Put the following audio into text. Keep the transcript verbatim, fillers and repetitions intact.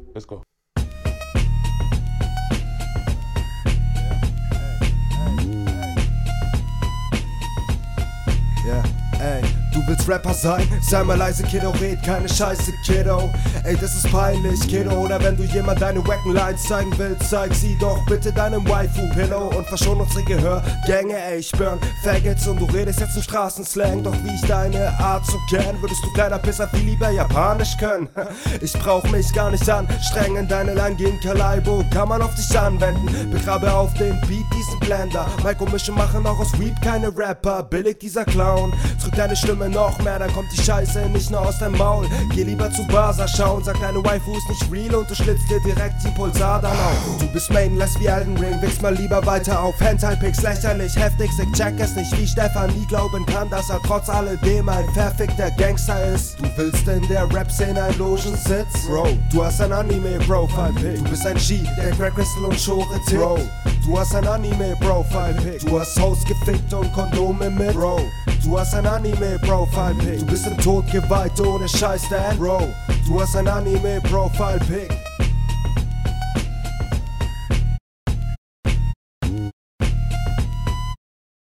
Let's go. Yeah, ey, du willst Rapper sein? Sei mal leise, Kiddo, red keine Scheiße, Kiddo. Ey, das ist peinlich, Kiddo. Oder wenn du jemand deine wacken Lines zeigen willst, zeig sie doch bitte deinem Waifu-Pillow und verschon unsere Gehörgänge, ey, ich burn Faggots und du redest jetzt im Straßenslang. Doch wie ich deine Art so kenn, würdest du kleiner Pisser viel lieber Japanisch können. Ich brauch mich gar nicht anstrengen, deine Line gegen Kalaibo kann man auf dich anwenden. Begrabe auf den Beat diesen Blender. Mike und Mische machen auch aus Weed keine Rapper. Billig dieser Clown, drück deine Stimme noch mehr, dann kommt die Scheiße nicht nur aus deinem Maul. Geh lieber zu Basa schauen, sag deine Waifu ist nicht real und du schlitzt dir direkt die Pulsar dann auf. Du bist mainless wie Elden Ring, wichst mal lieber weiter auf. Hentai-Pics lächerlich, heftig, ich check es nicht, wie Stefan nie glauben kann, dass er trotz alledem ein verfickter Gangster ist. Du willst in der Rap-Szene ein Logensitz? Bro, du hast ein Anime-Profile-Pic. Du bist ein G, der Crack Crystal und Schore tickt. Bro, du hast ein Anime-Profile-Pic. Du hast Hoes gefickt und Kondome mit. Bro, du hast ein Anime-Profile-Pic. Du bist im Tod geweiht ohne Scheiß, Dan. Bro, du hast ein Anime-Profile-Pic.